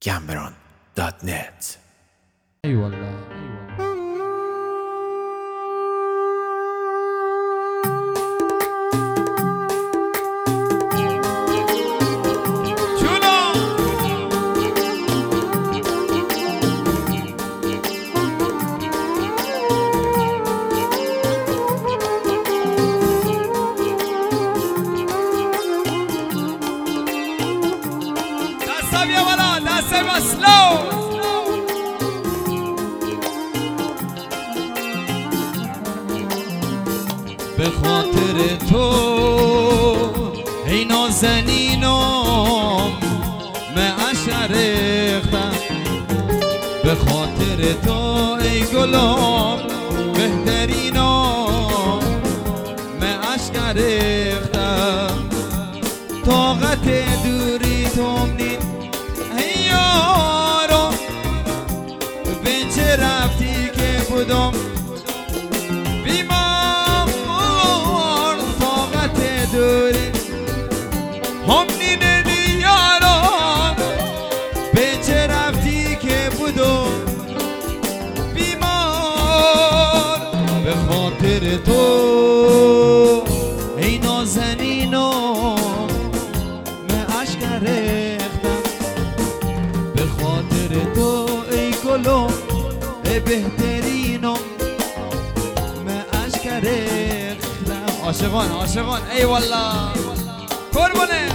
gambron.net. ای والله به خاطر تو ای نازنینم معشر ریختم، به خاطر تو ای گلم بهترینم معشر ریختم. طاقت دوری تو منین ای یارم، به چه رفتی که بودم دوری هم نینه یارم، به چه رفتی که بودم بیمار. به خاطر تو ای نازنینم من اشک ریختم، به خاطر تو ای گلم ای بهترینم من اشک ریختم. عاشقان عاشقان ای والله قربونه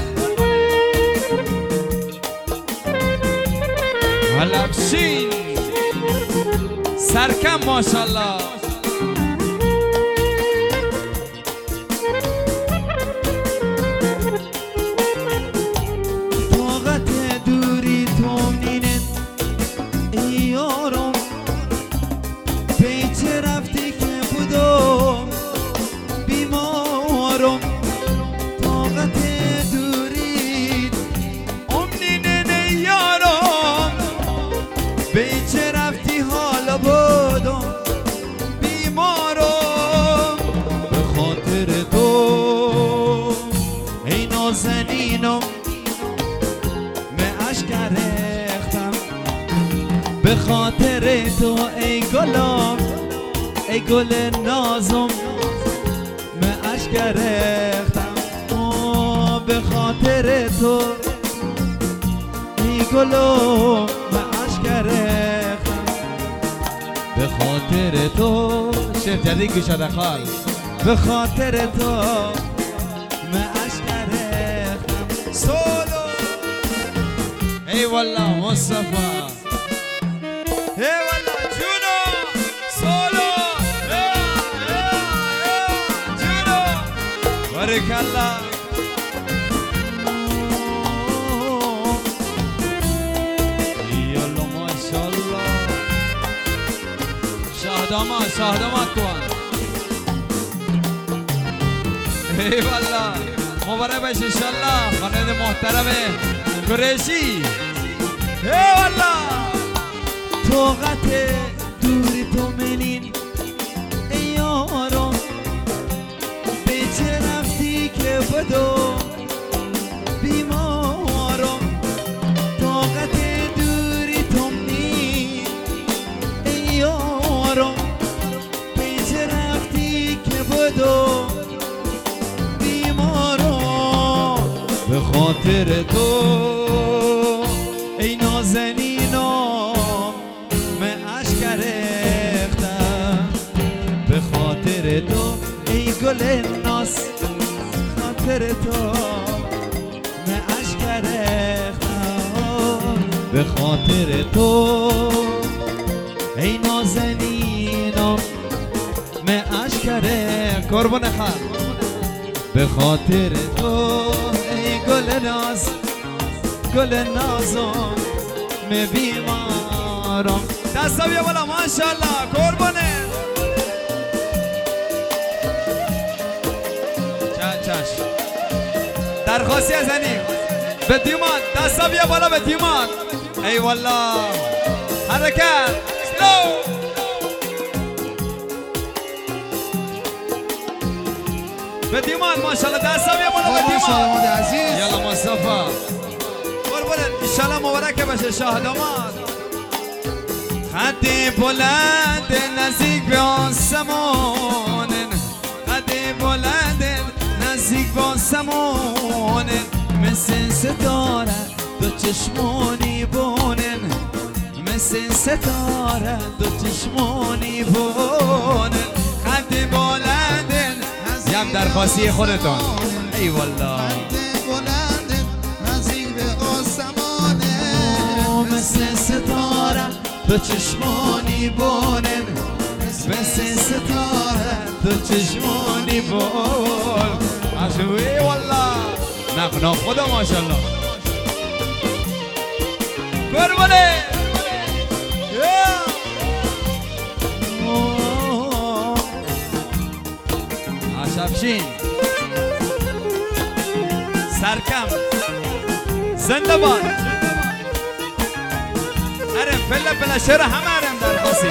حلبشین سرکم ماشالله. طاقت دوری تو منینه ای یارم، به چه رفتی که بودم بیمارم. طاقت دوری امنینه یارم، به چه رفتی حالا بودم بیمارم. به خاطر تو ای نازنینم من اشک ریختم، به خاطر تو ای گلم ای گل نازم اشک ریختم. به خاطر تو ای گلو من اشک ریختم، به خاطر تو شعر جدید گوش دخال، به خاطر تو من اشک ریختم. سولو ای والله مصطفی ای والله جونو سولو بارک الله. یالا ماشاءالله شاهداماد شاهداماد توان ای والله مبارک باشه انشالله خانواده محترم قریشی ای والله. طاقت دوری تو منین ای یارم، به چه رفتی که بدم بیمارم. طاقت دوری تو منین ای یارم، به چه رفتی که بدم بیمارم. به خاطر تو ای نازنینم من اشک ریختم، به خاطر تو ای گل ناز، خاطر تو من اشک ریختم، به خاطر تو ای نازنینم من اشک ریختم. قربان خان به خاطر تو ای گل ناز گل نازم من بیمارم. دستا بیا بالا ماشاءالله قربانه چشم. درخواستی از انی به دیمان دستا بیا بالا به دیمان ای والله حرکت سلو به دیمان ماشاءالله دستا بیا بالا به دیمان. عزیز یالا مصطفی بلند ایشالا مبارک بشه شاه داماد. خط بلند نزدیک به آسمان، خط بلند نزدیک به آسمان، مثل ستاره دو چشمانی بونن، مثل ستاره دو چشمانی بونن. خط بلند یم درخواستی خودتان. ای والله مثل ستاره دو چشمانی بونن، مثل ستاره دو چشمانی بون. ای والله نقنا خدا ماشاءالله قربانه. عشبشین سرکم زنده باد. ارم پله پله شهر همه ارم در خاصی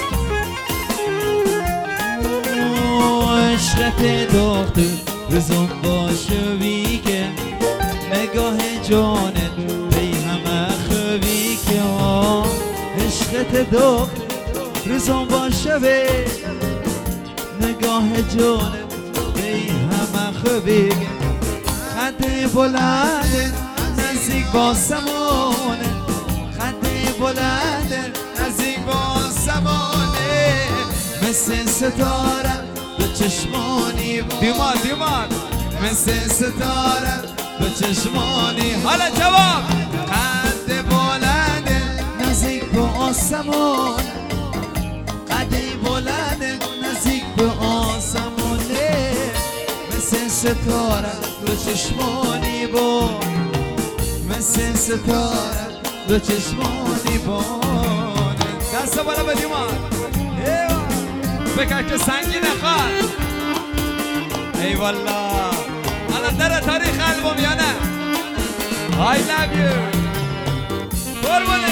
عشقت دختر رزون باشه ویگه، نگاه جانت بی همه خوی که عشقت دختر رزون باشه وی، نگاه جانت بی همه خوی که خط بلند نزدیک با سمانه، خط بلند نزدیک با سمانه، مثل ستاره دو چشمانی دیمان دیمان، مثل ستاره دو چشمانی. حالا جواب خط بلند نزدیک به آسمان، قد بلند نزدیک به آسمانه، مثل ستاره دو چشمانی بود، مثل ستاره دو چشمانی بود. دست بالا به دیمان بکن که سنگی نخواد. ای والله الان در تاریخ البوم یا نه؟ I love you قربونه.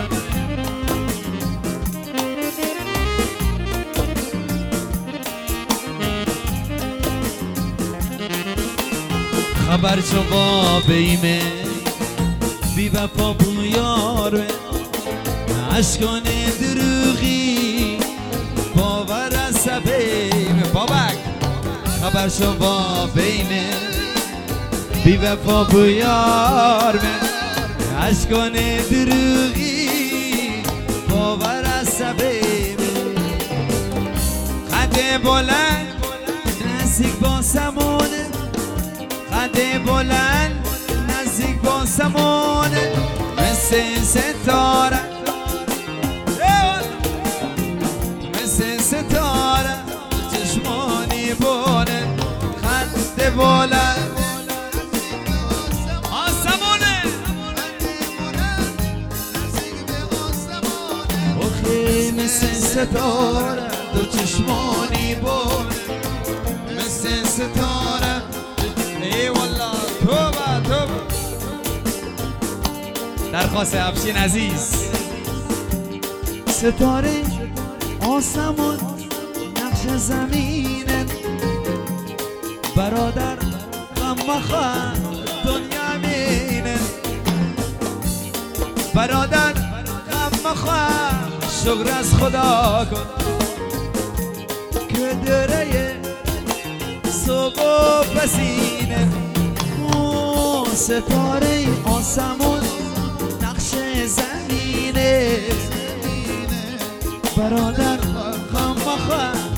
خبر چو با بیمه بی وفا بو یاره، عشقان دروغی باور از سبیم بابک. خبر شو با بیمه بی وفا بو یار من، عشقان دروغی باور از سبیم. خط بلند نزدیک با سمانه، خط بلند نزدیک با سمانه، مثل ستاره مثل ستاره چشمانی بونه، خط بلند آسمونه. اوخی مثل ستاره دو چشمانی بونه، مثل ستاره. ای والله توبه توبه. درخواست افشین عزیز. ستاره آسمون نقش زمینه، برادر غم مخواه دنیا مینه، برادر غم مخواه شکر از خدا کن که دره صبح و پسینه. ستاره آسمون نقش زمینه، برادر غم مخواه